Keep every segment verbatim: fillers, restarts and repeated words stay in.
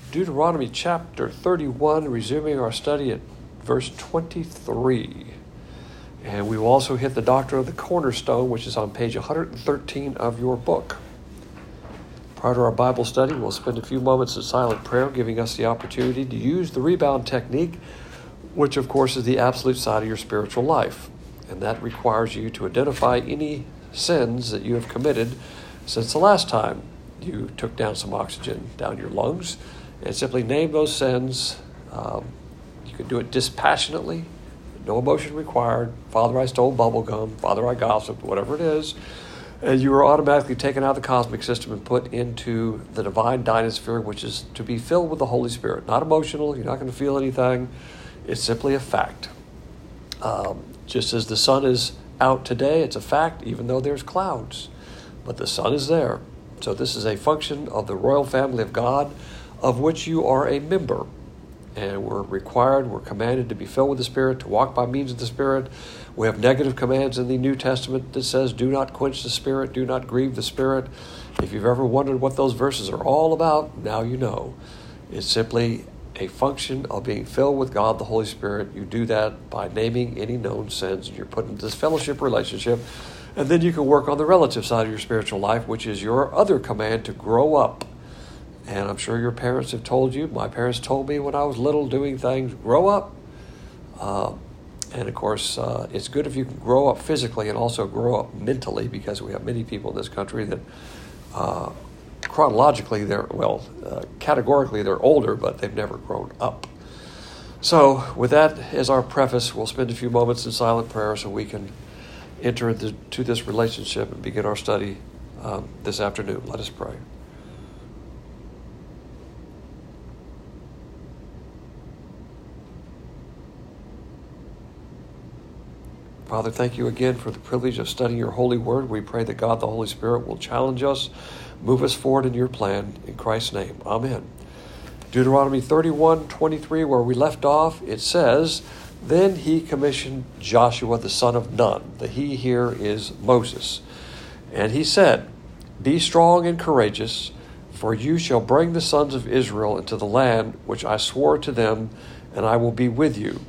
Deuteronomy chapter thirty-one, resuming our study at verse twenty-three. And we will also hit the doctrine of the cornerstone, which is on page one hundred thirteen of your book. Prior to our Bible study, we'll spend a few moments in silent prayer, giving us the opportunity to use the rebound technique, which of course is the absolute side of your spiritual life. And that requires you to identify any sins that you have committed since the last time you took down some oxygen down your lungs, and simply name those sins. Um, you can do it dispassionately, no emotion required. Father, I stole bubblegum. Father, I gossiped, whatever it is. And you are automatically taken out of the cosmic system and put into the divine dynasphere, which is to be filled with the Holy Spirit. Not emotional. You're not going to feel anything. It's simply a fact. Um, just as the sun is out today, it's a fact, even though there's clouds. But the sun is there. So this is a function of the royal family of God, of which you are a member. And we're required, we're commanded to be filled with the Spirit, to walk by means of the Spirit. We have negative commands in the New Testament that says, do not quench the Spirit, do not grieve the Spirit. If you've ever wondered what those verses are all about, now you know. It's simply a function of being filled with God, the Holy Spirit. You do that by naming any known sins, and you're put into this fellowship relationship. And then you can work on the relative side of your spiritual life, which is your other command to grow up. And I'm sure your parents have told you, my parents told me when I was little doing things, grow up. Uh, and of course, uh, it's good if you can grow up physically and also grow up mentally, because we have many people in this country that uh, chronologically, they're, well, uh, categorically they're older, but they've never grown up. So with that as our preface, we'll spend a few moments in silent prayer so we can enter into this relationship and begin our study um, this afternoon. Let us pray. Father, thank you again for the privilege of studying your holy word. We pray that God, the Holy Spirit, will challenge us, move us forward in your plan. In Christ's name, amen. Deuteronomy thirty-one twenty-three, where we left off, it says, then he commissioned Joshua the son of Nun. The he here is Moses. And he said, be strong and courageous, for you shall bring the sons of Israel into the land which I swore to them, and I will be with you.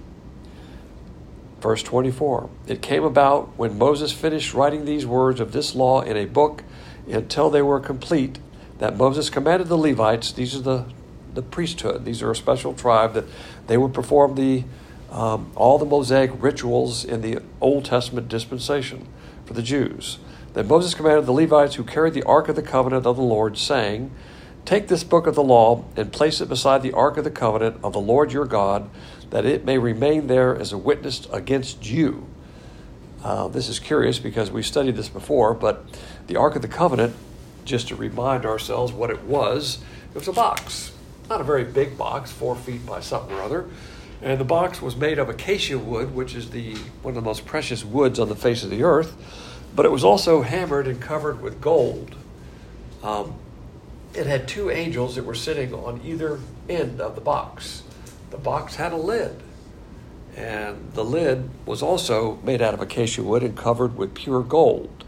Verse twenty-four, it came about when Moses finished writing these words of this law in a book until they were complete, that Moses commanded the Levites, these are the, the priesthood, these are a special tribe, that they would perform the um, all the Mosaic rituals in the Old Testament dispensation for the Jews. Then Moses commanded the Levites who carried the Ark of the Covenant of the Lord, saying, take this book of the law and place it beside the Ark of the Covenant of the Lord your God, that it may remain there as a witness against you. Uh, this is curious because we studied this before, but the Ark of the Covenant, just to remind ourselves what it was, it was a box. Not a very big box, four feet by something or other. And the box was made of acacia wood, which is the one of the most precious woods on the face of the earth. But it was also hammered and covered with gold. Um, it had two angels that were sitting on either end of the box. The box had a lid, and the lid was also made out of acacia wood and covered with pure gold.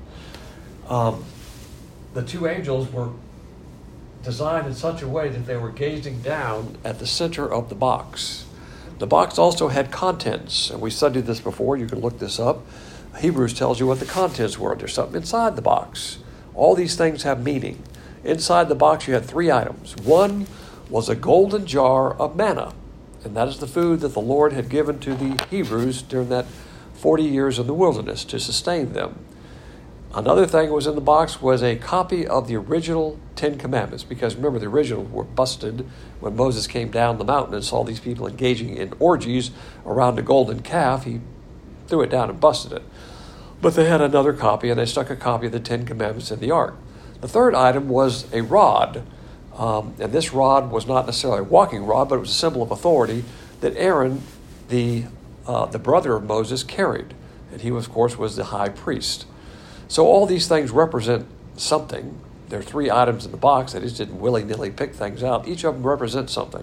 Um, the two angels were designed in such a way that they were gazing down at the center of the box. The box also had contents, and we studied this before. You can look this up. Hebrews tells you what the contents were. There's something inside the box. All these things have meaning. Inside the box, you had three items. One was a golden jar of manna. And that is the food that the Lord had given to the Hebrews during that forty years in the wilderness to sustain them. Another thing that was in the box was a copy of the original Ten Commandments, because remember, the originals were busted when Moses came down the mountain and saw these people engaging in orgies around a golden calf. He threw it down and busted it. But they had another copy, and they stuck a copy of the Ten Commandments in the ark. The third item was a rod. Um, and this rod was not necessarily a walking rod, but it was a symbol of authority that Aaron, the uh, the brother of Moses, carried. And he, was, of course, was the high priest. So all these things represent something. There are three items in the box. They just didn't willy-nilly pick things out. Each of them represents something.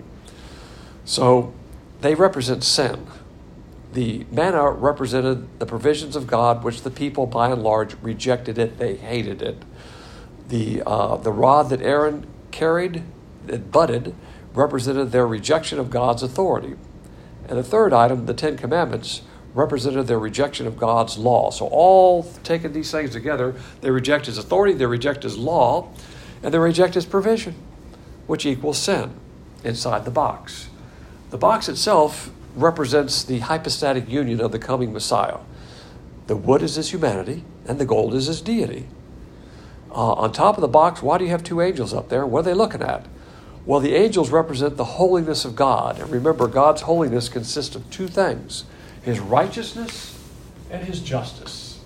So they represent sin. The manna represented the provisions of God, which the people, by and large, rejected it. They hated it. The uh, the rod that Aaron carried, it budded represented their rejection of God's authority. And the third item, the Ten Commandments, represented their rejection of God's law. So all taking these things together, they reject his authority, they reject his law, and they reject his provision, which equals sin inside the box. The box itself represents the hypostatic union of the coming Messiah. The wood is his humanity, and the gold is his deity. Uh, on top of the box, why do you have two angels up there? What are they looking at? Well, the angels represent the holiness of God. And remember, God's holiness consists of two things: his righteousness and his justice.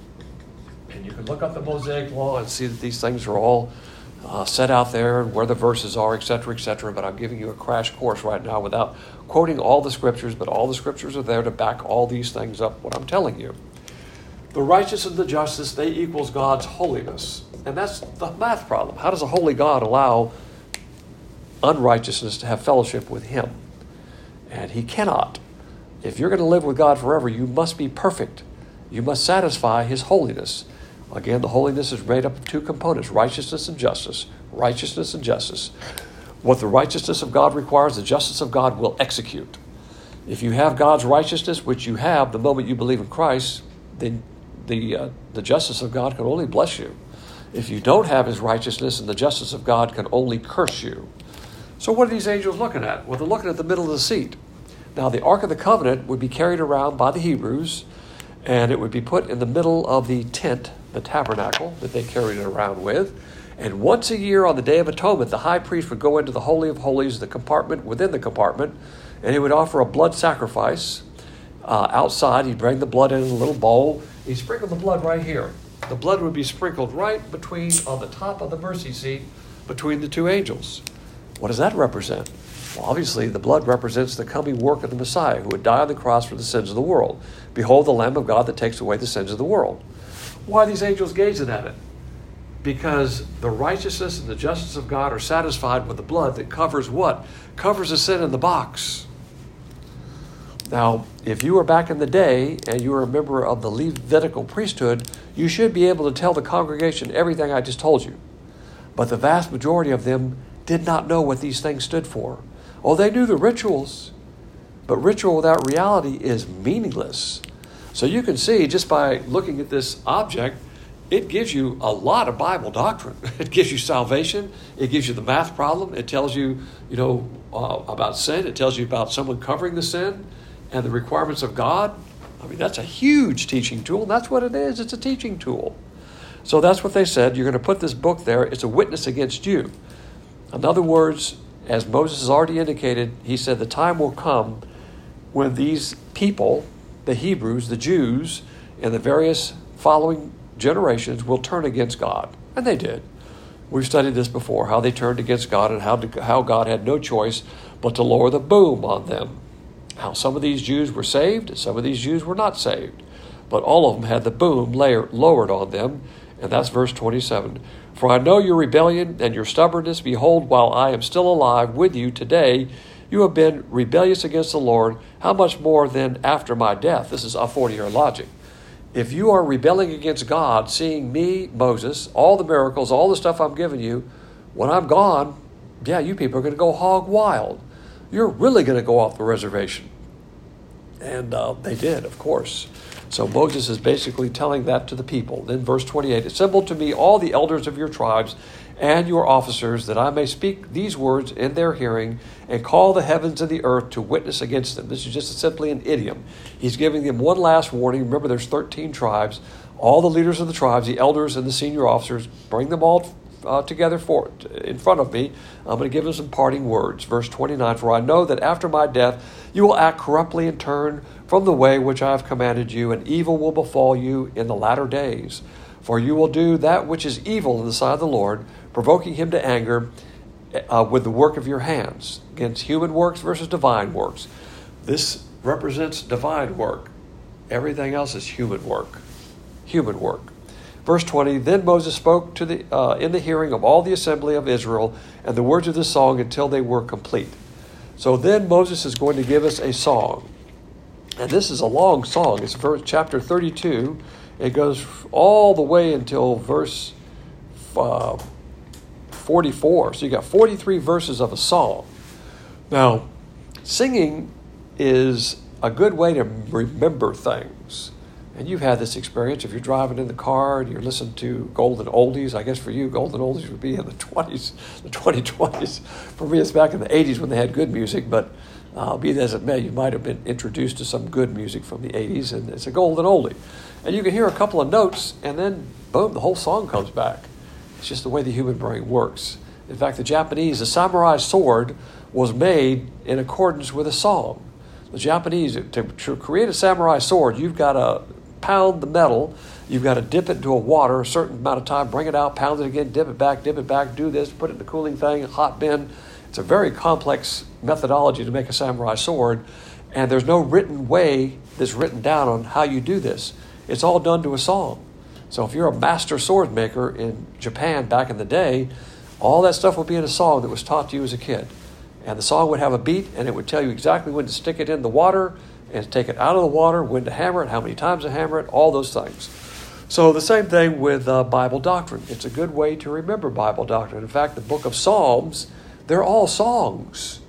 And you can look up the Mosaic Law and see that these things are all uh, set out there and where the verses are, et cetera, et cetera. But I'm giving you a crash course right now without quoting all the scriptures, but all the scriptures are there to back all these things up, what I'm telling you. The righteous and the justice, they equals God's holiness. And that's the math problem. How does a holy God allow unrighteousness to have fellowship with him? And he cannot. If you're going to live with God forever, you must be perfect. You must satisfy his holiness. Again, the holiness is made up of two components: righteousness and justice. Righteousness and justice. What the righteousness of God requires, the justice of God will execute. If you have God's righteousness, which you have the moment you believe in Christ, then the, uh, the justice of God can only bless you. If you don't have his righteousness, and the justice of God can only curse you. So what are these angels looking at? Well, they're looking at the middle of the seat. Now, the Ark of the Covenant would be carried around by the Hebrews, and it would be put in the middle of the tent, the tabernacle that they carried it around with. And once a year on the Day of Atonement, the high priest would go into the Holy of Holies, the compartment within the compartment, and he would offer a blood sacrifice uh, outside. He'd bring the blood in a little bowl. He'd sprinkle the blood right here. The blood would be sprinkled right between, on the top of the mercy seat, between the two angels. What does that represent? Well, obviously, the blood represents the coming work of the Messiah, who would die on the cross for the sins of the world. Behold, the Lamb of God that takes away the sins of the world. Why are these angels gazing at it? Because the righteousness and the justice of God are satisfied with the blood that covers what? Covers the sin in the box. Now, if you were back in the day and you were a member of the Levitical priesthood, you should be able to tell the congregation everything I just told you. But the vast majority of them did not know what these things stood for. Oh, they knew the rituals, but ritual without reality is meaningless. So you can see, just by looking at this object, it gives you a lot of Bible doctrine. It gives you salvation. It gives you the math problem. It tells you, you know, uh, about sin. It tells you about someone covering the sin and the requirements of God. I mean, that's a huge teaching tool. That's what it is. It's a teaching tool. So that's what they said. You're going to put this book there. It's a witness against you. In other words, as Moses has already indicated, he said the time will come when these people, the Hebrews, the Jews, and the various following generations will turn against God. And they did. We've studied this before, how they turned against God and how, to, how God had no choice but to lower the boom on them. How some of these Jews were saved, and some of these Jews were not saved. But all of them had the boom layer, lowered on them. And that's verse twenty-seven. For I know your rebellion and your stubbornness. Behold, while I am still alive with you today, you have been rebellious against the Lord. How much more then after my death? This is a forty-year logic. If you are rebelling against God, seeing me, Moses, all the miracles, all the stuff I'm giving you, when I'm gone, yeah, you people are going to go hog wild. You're really going to go off the reservation. And uh, they did, of course. So Moses is basically telling that to the people. Then verse twenty-eight, assemble to me all the elders of your tribes and your officers, that I may speak these words in their hearing and call the heavens and the earth to witness against them. This is just simply an idiom. He's giving them one last warning. Remember, there's thirteen tribes. All the leaders of the tribes, the elders and the senior officers, bring them all uh, together for in front of me. I'm going to give them some parting words. Verse twenty-nine, for I know that after my death you will act corruptly and turn from the way which I have commanded you, and evil will befall you in the latter days. For you will do that which is evil in the sight of the Lord, provoking him to anger uh, with the work of your hands, against human works versus divine works. This represents divine work. Everything else is human work. Human work. Verse twenty, then Moses spoke to the uh, in the hearing of all the assembly of Israel, and the words of this song until they were complete. So then Moses is going to give us a song. And this is a long song. It's verse, chapter thirty-two. It goes all the way until verse uh, forty-four. So you got forty-three verses of a song. Now, singing is a good way to remember things. And you've had this experience. If you're driving in the car and you're listening to golden oldies, I guess for you, golden oldies would be in the twenties, the twenty twenties. For me, it's back in the eighties when they had good music, but uh, be that as it may, you might have been introduced to some good music from the eighties, and it's a golden oldie. And you can hear a couple of notes, and then, boom, the whole song comes back. It's just the way the human brain works. In fact, the Japanese, the samurai sword was made in accordance with a song. The Japanese, to, to create a samurai sword, you've got to pound the metal, you've got to dip it into a water a certain amount of time, bring it out, pound it again, dip it back, dip it back, do this, put it in the cooling thing, hot bin. It's a very complex methodology to make a samurai sword, and there's no written way that's written down on how you do this. It's all done to a song. So if you're a master sword maker in Japan back in the day, all that stuff would be in a song that was taught to you as a kid. And the song would have a beat, and it would tell you exactly when to stick it in the water and to take it out of the water, when to hammer it, how many times to hammer it, all those things. So the same thing with uh, Bible doctrine. It's a good way to remember Bible doctrine. In fact, the book of Psalms, they're all songs.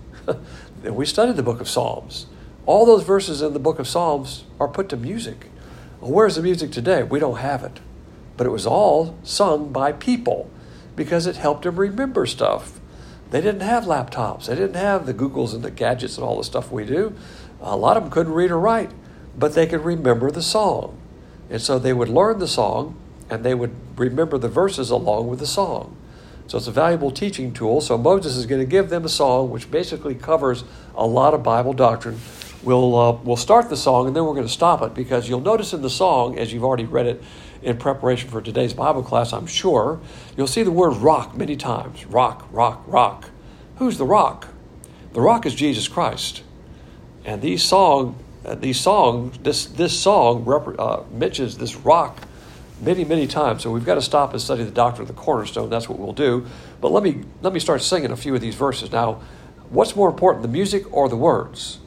We studied the book of Psalms. All those verses in the book of Psalms are put to music. Well, where's the music today? We don't have it. But it was all sung by people because it helped them remember stuff. They didn't have laptops. They didn't have the Googles and the gadgets and all the stuff we do. A lot of them couldn't read or write, but they could remember the song. And so they would learn the song, and they would remember the verses along with the song. So it's a valuable teaching tool. So Moses is going to give them a song which basically covers a lot of Bible doctrine. We'll, uh, we'll start the song, and then we're going to stop it, because you'll notice in the song, as you've already read it in preparation for today's Bible class, I'm sure, you'll see the word rock many times. Rock, rock, rock. Who's the rock? The rock is Jesus Christ. And these song, uh, these songs, this this song rep- uh, mentions this rock many, many times. So we've got to stop and study the doctrine of the cornerstone. That's what we'll do. But let me let me start singing a few of these verses. Now, what's more important, the music or the words?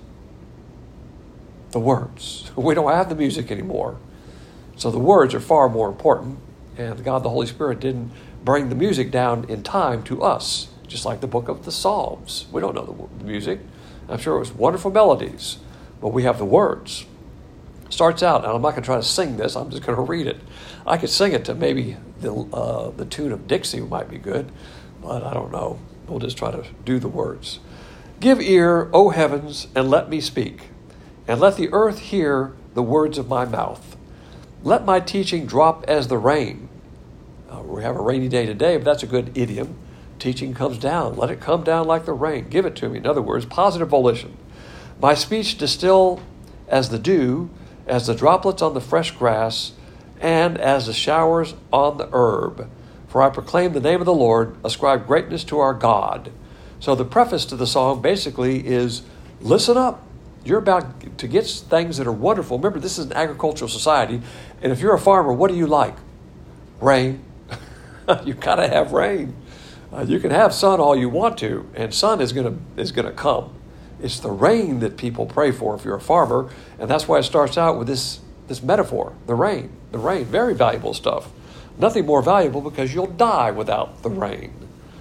The words. We don't have the music anymore. So the words are far more important. And God the Holy Spirit didn't bring the music down in time to us, just like the book of the Psalms. We don't know the music. I'm sure it was wonderful melodies, but we have the words. Starts out, and I'm not going to try to sing this, I'm just going to read it. I could sing it to maybe the uh, the tune of Dixie might be good, but I don't know. We'll just try to do the words. Give ear, O heavens, and let me speak, and let the earth hear the words of my mouth. Let my teaching drop as the rain. Uh, we have a rainy day today, but that's a good idiom. Teaching comes down. Let it come down like the rain. Give it to me. In other words, positive volition. My speech distill as the dew, as the droplets on the fresh grass, and as the showers on the herb. For I proclaim the name of the Lord, ascribe greatness to our God. So the preface to the song basically is, listen up. You're about to get things that are wonderful. Remember, this is an agricultural society, and if you're a farmer, what do you like? Rain. You've got to have rain. Uh, you can have sun all you want to, and sun is going to is going to come. It's the rain that people pray for if you're a farmer, and that's why it starts out with this, this metaphor, the rain. The rain, very valuable stuff. Nothing more valuable because you'll die without the rain.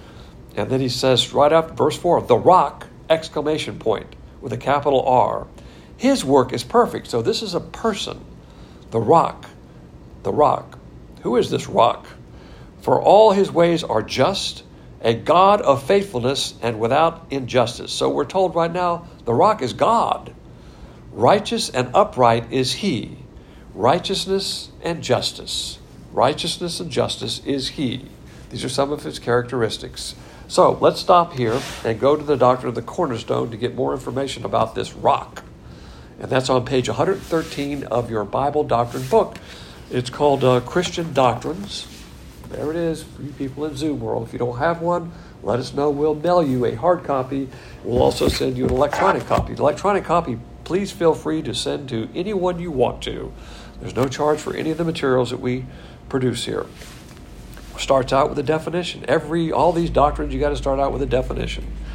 And then he says right after verse four, the rock, exclamation point, with a capital R. His work is perfect. So this is a person, the rock, the rock. Who is this rock? For all his ways are just, a God of faithfulness and without injustice. So we're told right now, the rock is God. Righteous and upright is he. Righteousness and justice. Righteousness and justice is he. These are some of his characteristics. So let's stop here and go to the doctrine of the cornerstone to get more information about this rock. And that's on page one hundred thirteen of your Bible doctrine book. It's called uh, Christian Doctrines. There it is for you people in Zoom world. If you don't have one, let us know. We'll mail you a hard copy. We'll also send you an electronic copy. The electronic copy, please feel free to send to anyone you want to. There's no charge for any of the materials that we produce here. Starts out with a definition. Every all these doctrines, you got to start out with a definition.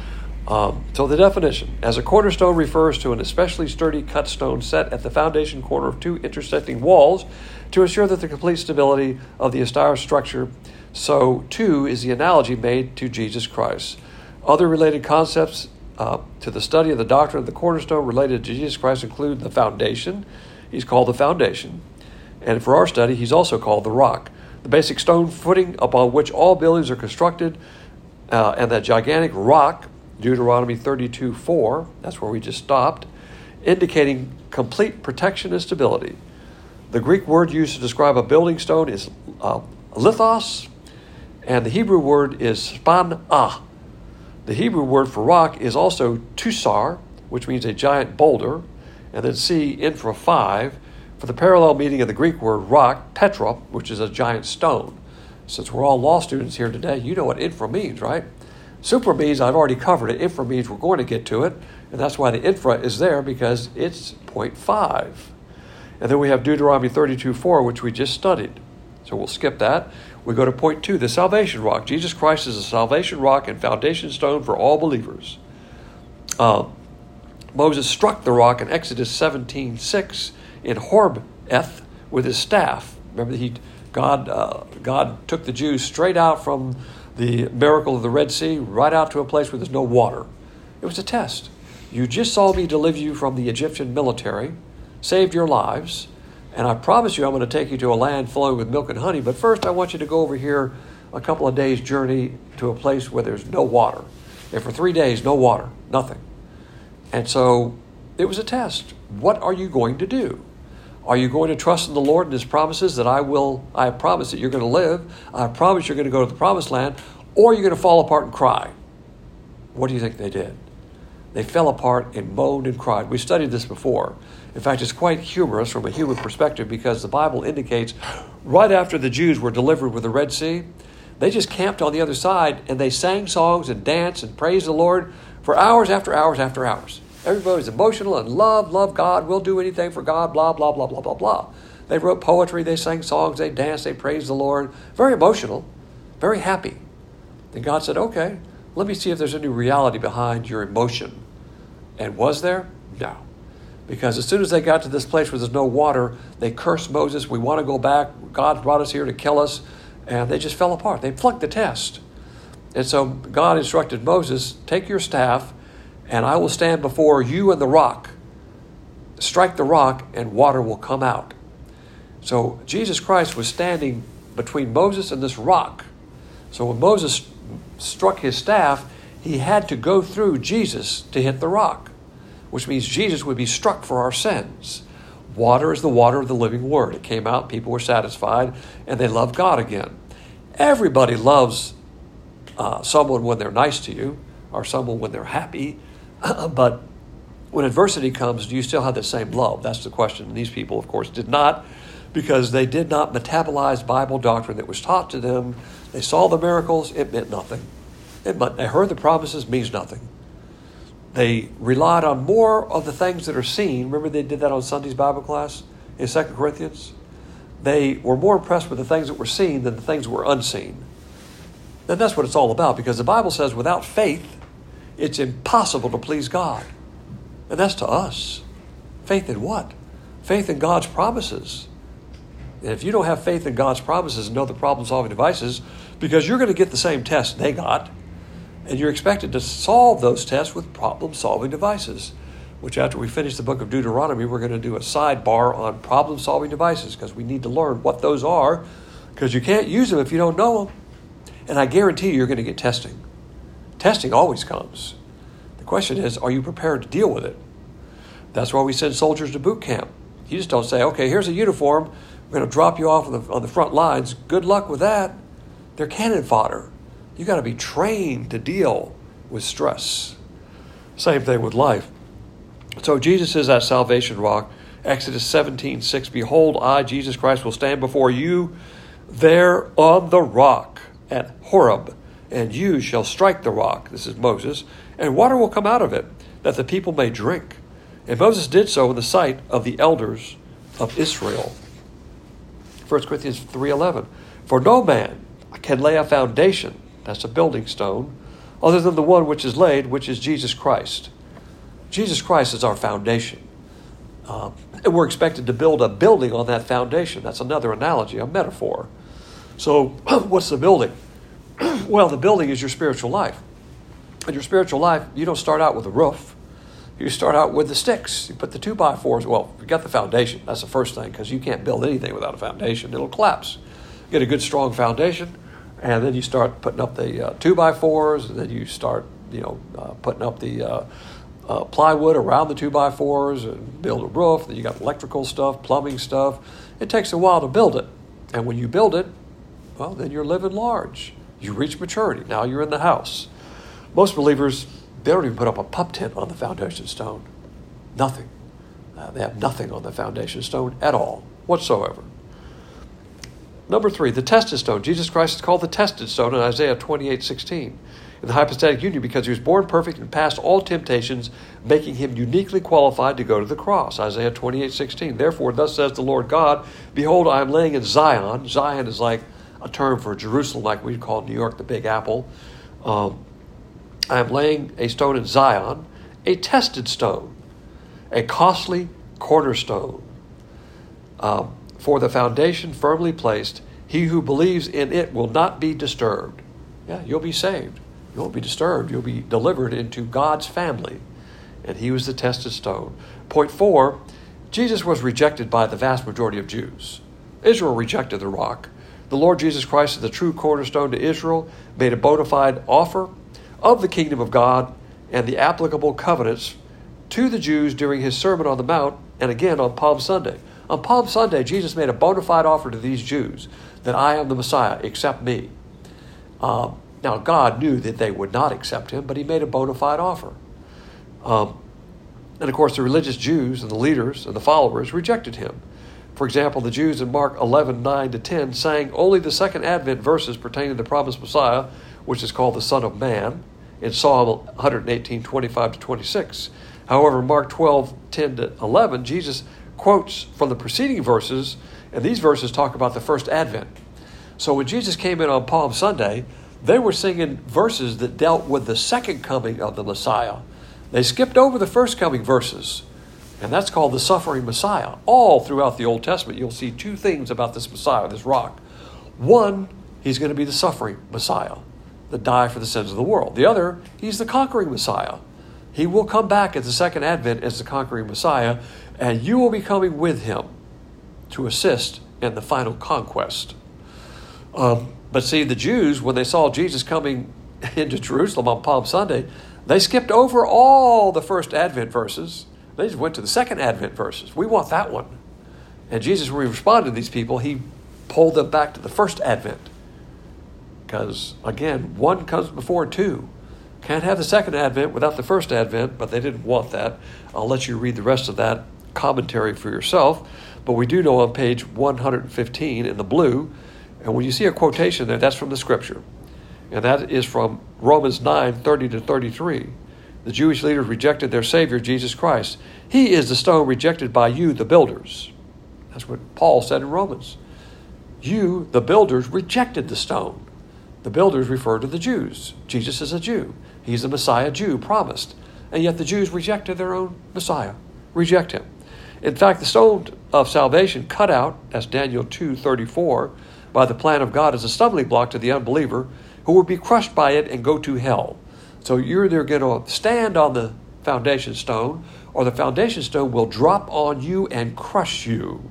Um, so the definition, as a cornerstone refers to an especially sturdy cut stone set at the foundation corner of two intersecting walls to ensure that the complete stability of the entire structure. So too is the analogy made to Jesus Christ. Other related concepts uh, to the study of the doctrine of the cornerstone related to Jesus Christ include the foundation. He's called the foundation. And for our study, he's also called the rock, the basic stone footing upon which all buildings are constructed, uh, and that gigantic rock, Deuteronomy thirty-two four, that's where we just stopped, indicating complete protection and stability. The Greek word used to describe a building stone is uh, lithos, and the Hebrew word is span'ah. The Hebrew word for rock is also tusar, which means a giant boulder, and then see infra five for the parallel meaning of the Greek word rock, petra, which is a giant stone. Since we're all law students here today, you know what infra means, right? Supra means I've already covered it. Infra means we're going to get to it. And that's why the infra is there, because it's zero point five. And then we have Deuteronomy thirty-two four, which we just studied. So we'll skip that. We go to point two, the salvation rock. Jesus Christ is a salvation rock and foundation stone for all believers. Um, Moses struck the rock in Exodus seventeen six in Horeb-eth with his staff. Remember, he, God, uh, God took the Jews straight out from the miracle of the Red Sea, right out to a place where there's no water. It was a test. You just saw me deliver you from the Egyptian military, saved your lives, and I promise you I'm going to take you to a land flowing with milk and honey, but first I want you to go over here a couple of days' journey to a place where there's no water. And for three days, no water, nothing. And so it was a test. What are you going to do? Are you going to trust in the Lord and his promises that I will, I promise that you're going to live, I promise you're going to go to the promised land, or you're going to fall apart and cry? What do you think they did? They fell apart and moaned and cried. We studied this before. In fact, it's quite humorous from a human perspective, because the Bible indicates right after the Jews were delivered with the Red Sea, they just camped on the other side and they sang songs and danced and praised the Lord for hours after hours after hours. Everybody was emotional and love, love God, we'll do anything for God, blah, blah, blah, blah, blah, blah. They wrote poetry, they sang songs, they danced, they praised the Lord. Very emotional, very happy. Then God said, okay, let me see if there's any reality behind your emotion. And was there? No. Because as soon as they got to this place where there's no water, they cursed Moses, we want to go back, God brought us here to kill us, and they just fell apart. They flunked the test. And so God instructed Moses, take your staff, and I will stand before you and the rock. Strike the rock, and water will come out. So Jesus Christ was standing between Moses and this rock. So when Moses struck his staff, he had to go through Jesus to hit the rock, which means Jesus would be struck for our sins. Water is the water of the living word. It came out, people were satisfied, and they loved God again. Everybody loves uh, someone when they're nice to you, or someone when they're happy. But when adversity comes, do you still have the same love? That's the question. And these people, of course, did not, because they did not metabolize Bible doctrine that was taught to them. They saw the miracles. It meant nothing. It meant, they heard the promises, means nothing. They relied on more of the things that are seen. Remember they did that on Sunday's Bible class in Second Corinthians? They were more impressed with the things that were seen than the things that were unseen. And that's what it's all about, because the Bible says without faith, it's impossible to please God. And that's to us. Faith in what? Faith in God's promises. And if you don't have faith in God's promises and know the problem-solving devices, because you're going to get the same test they got, and you're expected to solve those tests with problem-solving devices, which after we finish the book of Deuteronomy, we're going to do a sidebar on problem-solving devices, because we need to learn what those are, because you can't use them if you don't know them. And I guarantee you, you're going to get testing. Testing always comes. The question is, are you prepared to deal with it? That's why we send soldiers to boot camp. You just don't say, okay, here's a uniform. We're going to drop you off on the, on the front lines. Good luck with that. They're cannon fodder. You got to be trained to deal with stress. Same thing with life. So Jesus is that salvation rock. Exodus seventeen six, behold, I, Jesus Christ, will stand before you there on the rock at Horeb, and you shall strike the rock, this is Moses, and water will come out of it, that the people may drink. And Moses did so in the sight of the elders of Israel. First Corinthians three eleven, for no man can lay a foundation, that's a building stone, other than the one which is laid, which is Jesus Christ. Jesus Christ is our foundation. Uh, and we're expected to build a building on that foundation. That's another analogy, a metaphor. So what's the building? Well, the building is your spiritual life. In your spiritual life, you don't start out with a roof. You start out with the sticks. You put the two by fours. Well, you got the foundation. That's the first thing, because you can't build anything without a foundation. It'll collapse. Get a good, strong foundation, and then you start putting up the uh, two by fours, and then you start, you know, uh, putting up the uh, uh, plywood around the two by fours, and build a roof. Then you got electrical stuff, plumbing stuff. It takes a while to build it, and when you build it, well, then you're living large. You reach maturity. Now you're in the house. Most believers, they don't even put up a pup tent on the foundation stone. Nothing. Uh, they have nothing on the foundation stone at all, whatsoever. Number three, the tested stone. Jesus Christ is called the tested stone in Isaiah twenty-eight sixteen. In the hypostatic union, because he was born perfect and passed all temptations, making him uniquely qualified to go to the cross. Isaiah twenty-eight sixteen. Therefore, thus says the Lord God, behold, I am laying in Zion. Zion is like a term for Jerusalem, like we call New York the Big Apple. Um, I am laying a stone in Zion, a tested stone, a costly cornerstone. Um, for the foundation firmly placed, he who believes in it will not be disturbed. Yeah, you'll be saved. You won't be disturbed. You'll be delivered into God's family. And he was the tested stone. Point four, Jesus was rejected by the vast majority of Jews. Israel rejected the rock. The Lord Jesus Christ is the true cornerstone to Israel, made a bona fide offer of the kingdom of God and the applicable covenants to the Jews during his Sermon on the Mount and again on Palm Sunday. On Palm Sunday, Jesus made a bona fide offer to these Jews that I am the Messiah, accept me. Um, now, God knew that they would not accept him, but he made a bona fide offer. Um, and of course, the religious Jews and the leaders and the followers rejected him. For example, the Jews in Mark eleven, nine to ten sang only the second Advent verses pertaining to the promised Messiah, which is called the Son of Man, in Psalm one eighteen, twenty-five to twenty-six. However, Mark twelve, ten to eleven, Jesus quotes from the preceding verses, and these verses talk about the first Advent. So when Jesus came in on Palm Sunday, they were singing verses that dealt with the second coming of the Messiah. They skipped over the first coming verses, and that's called the suffering Messiah. All throughout the Old Testament, you'll see two things about this Messiah, this rock. One, he's going to be the suffering Messiah that die for the sins of the world. The other, he's the conquering Messiah. He will come back at the second Advent as the conquering Messiah, and you will be coming with him to assist in the final conquest. Um, but see, the Jews, when they saw Jesus coming into Jerusalem on Palm Sunday, they skipped over all the first Advent verses. They just went to the second Advent verses. We want that one. And Jesus, when he responded to these people, he pulled them back to the first Advent. Because, again, one comes before two. Can't have the second Advent without the first Advent, but they didn't want that. I'll let you read the rest of that commentary for yourself. But we do know on page one hundred fifteen in the blue, and when you see a quotation there, that's from the Scripture. And that is from Romans nine, thirty to thirty-three. The Jewish leaders rejected their Savior, Jesus Christ. He is the stone rejected by you, the builders. That's what Paul said in Romans. You, the builders, rejected the stone. The builders refer to the Jews. Jesus is a Jew. He's the Messiah Jew promised. And yet the Jews rejected their own Messiah. Reject him. In fact, the stone of salvation cut out, as Daniel two thirty-four, by the plan of God as a stumbling block to the unbeliever who will be crushed by it and go to hell. So you're either going to stand on the foundation stone, or the foundation stone will drop on you and crush you.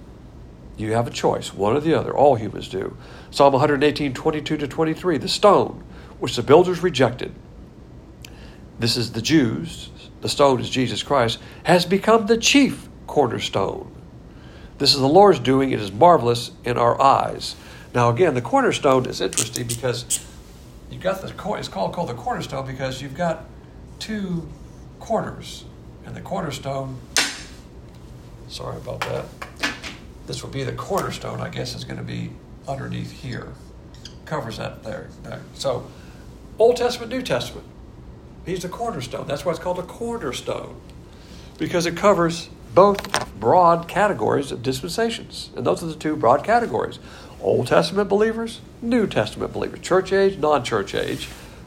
You have a choice, one or the other. All humans do. Psalm one eighteen, twenty-two to twenty-three, the stone which the builders rejected. This is the Jews. The stone is Jesus Christ, has become the chief cornerstone. This is the Lord's doing. It is marvelous in our eyes. Now, again, the cornerstone is interesting because you've got the, it's called, called the cornerstone because you've got two corners. And the cornerstone, sorry about that. This will be the cornerstone, I guess, is going to be underneath here. Covers that there. there. So, Old Testament, New Testament. He's the cornerstone. That's why it's called a cornerstone. Because it covers both broad categories of dispensations. And those are the two broad categories. Old Testament believers, New Testament believers. Church age, non-church age.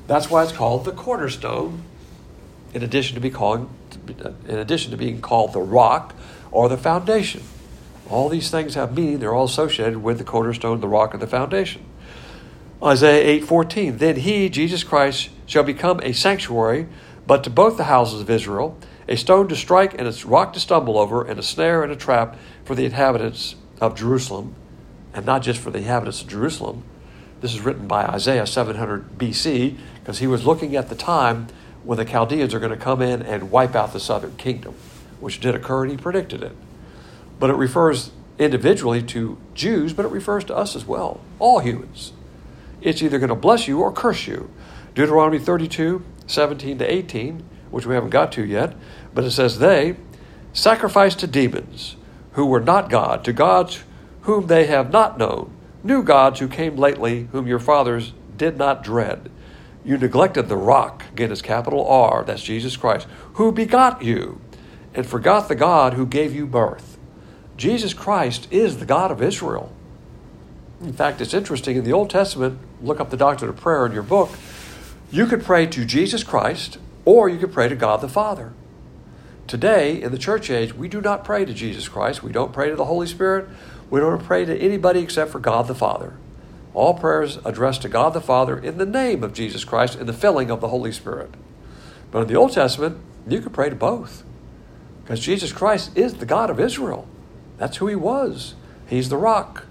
That's why it's called the cornerstone, in addition to be calling, in addition to being called the rock or the foundation. All these things have meaning. They're all associated with the cornerstone, the rock, and the foundation. Isaiah eight fourteen. Then he, Jesus Christ, shall become a sanctuary, but to both the houses of Israel, a stone to strike and a rock to stumble over, and a snare and a trap for the inhabitants of Jerusalem, and not just for the inhabitants of Jerusalem. This is written by Isaiah seven hundred B C, because he was looking at the time when the Chaldeans are going to come in and wipe out the southern kingdom, which did occur, and he predicted it. But it refers individually to Jews, but it refers to us as well, all humans. It's either going to bless you or curse you. Deuteronomy thirty-two, seventeen to eighteen, which we haven't got to yet, but it says, they sacrificed to demons who were not God, to gods whom they have not known, new gods who came lately, whom your fathers did not dread. You neglected the rock, again it's capital R, that's Jesus Christ, who begot you, and forgot the God who gave you birth. Jesus Christ is the God of Israel. In fact, it's interesting, in the Old Testament, look up the doctrine of prayer in your book, you could pray to Jesus Christ, or you could pray to God the Father. Today, in the church age, we do not pray to Jesus Christ. We don't pray to the Holy Spirit. We don't pray to anybody except for God the Father. All prayers addressed to God the Father in the name of Jesus Christ in the filling of the Holy Spirit. But in the Old Testament, you could pray to both, because Jesus Christ is the God of Israel. That's who he was. He's the rock.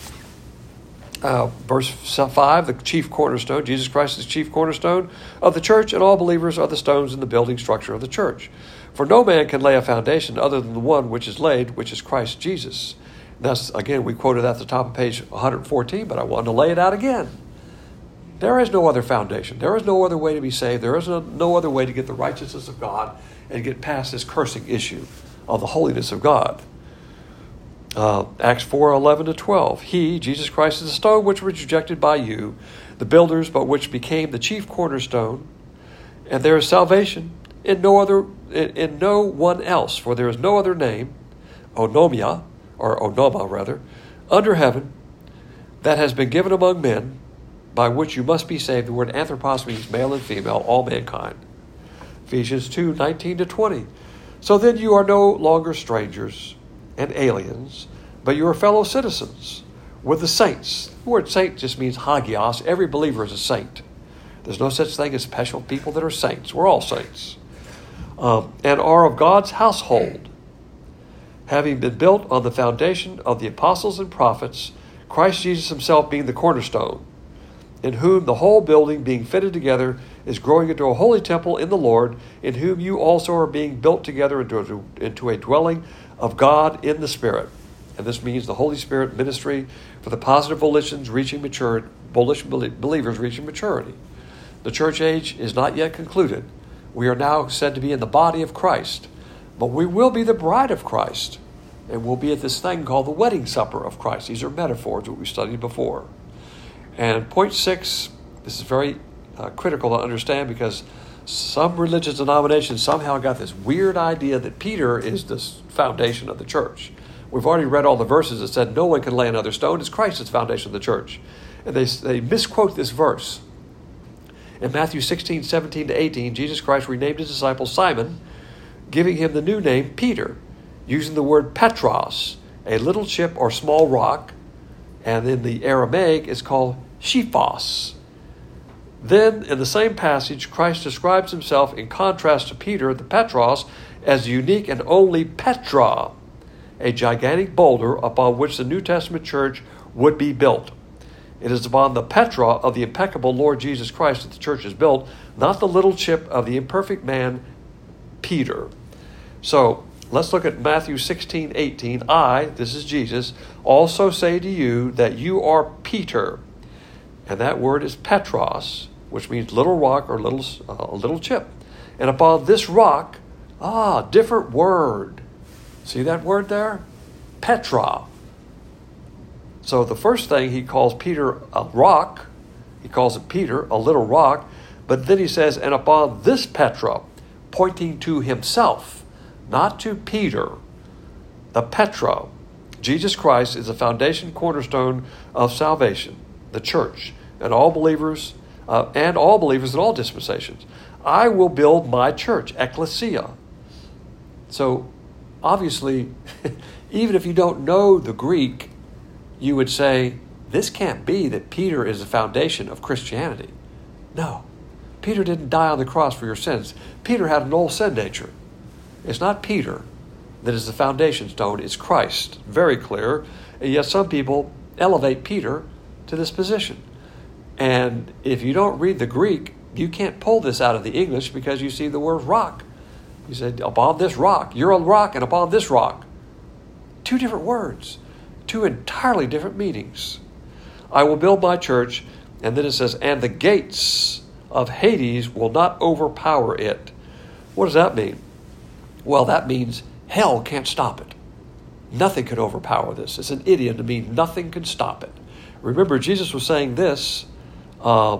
Uh, verse five, the chief cornerstone. Jesus Christ is the chief cornerstone of the church, and all believers are the stones in the building structure of the church. For no man can lay a foundation other than the one which is laid, which is Christ Jesus. And that's, again, we quoted at the top of page one hundred fourteen, but I wanted to lay it out again. There is no other foundation. There is no other way to be saved. There is no, no other way to get the righteousness of God and get past this cursing issue of the holiness of God. Uh, Acts four, eleven to twelve. He, Jesus Christ, is the stone which was rejected by you, the builders, but which became the chief cornerstone. And there is salvation in no other, in, in no one else, for there is no other name, onomia, or onoma rather, under heaven, that has been given among men, by which you must be saved. The word anthropos means male and female, all mankind. Ephesians two, nineteen to twenty. So then you are no longer strangers and aliens, but you are fellow citizens with the saints. The word saint just means hagios. Every believer is a saint. There's no such thing as special people that are saints. We're all saints. Um, and are of God's household, having been built on the foundation of the apostles and prophets, Christ Jesus himself being the cornerstone, in whom the whole building being fitted together is growing into a holy temple in the Lord, in whom you also are being built together into a, into a dwelling of God in the Spirit. And this means the Holy Spirit ministry for the positive volitions reaching maturity, volition believers reaching maturity. The church age is not yet concluded. We are now said to be in the body of Christ, but we will be the bride of Christ, and we'll be at this thing called the wedding supper of Christ. These are metaphors, what we studied before. And point six, this is very uh, critical to understand, because some religious denominations somehow got this weird idea that Peter is the foundation of the church. We've already read all the verses that said no one can lay another stone. It's Christ that's foundation of the church. And they, they misquote this verse. In Matthew sixteen, seventeen to eighteen, Jesus Christ renamed his disciple Simon, giving him the new name Peter, using the word Petros, a little chip or small rock, and in the Aramaic it's called Shephos. Then, in the same passage, Christ describes himself in contrast to Peter, the Petros, as the unique and only Petra, a gigantic boulder upon which the New Testament church would be built. It is upon the Petra of the impeccable Lord Jesus Christ that the church is built, not the little chip of the imperfect man, Peter. So, let's look at Matthew sixteen, eighteen. I, this is Jesus, also say to you that you are Peter. And that word is Petros, which means little rock or little uh, little chip. And upon this rock, ah, different word. See that word there? Petra. So the first thing, he calls Peter a rock. He calls it Peter, a little rock. But then he says, and upon this Petra, pointing to himself, not to Peter, the Petra. Jesus Christ is the foundation cornerstone of salvation, the church, and all believers uh, and all believers in all dispensations. I will build my church, ecclesia. So, obviously, even if you don't know the Greek, you would say, this can't be that Peter is the foundation of Christianity. No, Peter didn't die on the cross for your sins. Peter had an old sin nature. It's not Peter that is the foundation stone, it's Christ. Very clear. And yet some people elevate Peter to this position. And if you don't read the Greek, you can't pull this out of the English because you see the word rock. You said, upon this rock. You're on rock and upon this rock. Two different words. Two entirely different meanings. I will build my church, and then it says, and the gates of Hades will not overpower it. What does that mean? Well, that means hell can't stop it. Nothing can overpower this. It's an idiom to mean nothing can stop it. Remember, Jesus was saying this uh,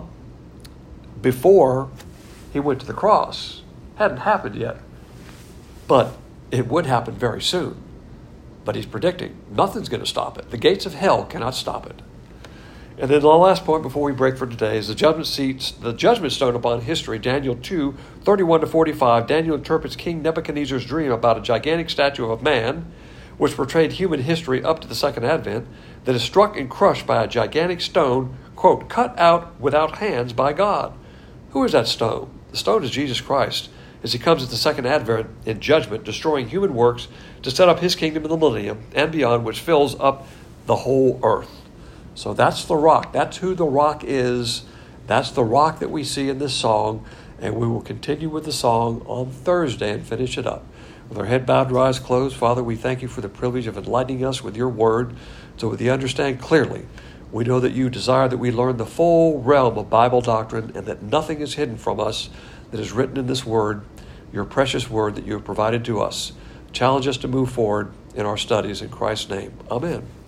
before he went to the cross. Hadn't happened yet, but it would happen very soon. But he's predicting nothing's going to stop it. The gates of hell cannot stop it. And then the last point before we break for today is the judgment seats, the judgment stone upon history. Daniel two, thirty-one to forty-five. Daniel interprets King Nebuchadnezzar's dream about a gigantic statue of man, which portrayed human history up to the second advent, that is struck and crushed by a gigantic stone, quote, cut out without hands by God. Who is that stone? The stone is Jesus Christ, as he comes at the second advent in judgment, destroying human works to set up his kingdom in the millennium and beyond, which fills up the whole earth. So that's the rock. That's who the rock is. That's the rock that we see in this song. And we will continue with the song on Thursday and finish it up. With our head bowed, our eyes closed, Father, we thank you for the privilege of enlightening us with your word so that we understand clearly. We know that you desire that we learn the full realm of Bible doctrine and that nothing is hidden from us that is written in this word, your precious word that you have provided to us. Challenge us to move forward in our studies in Christ's name. Amen.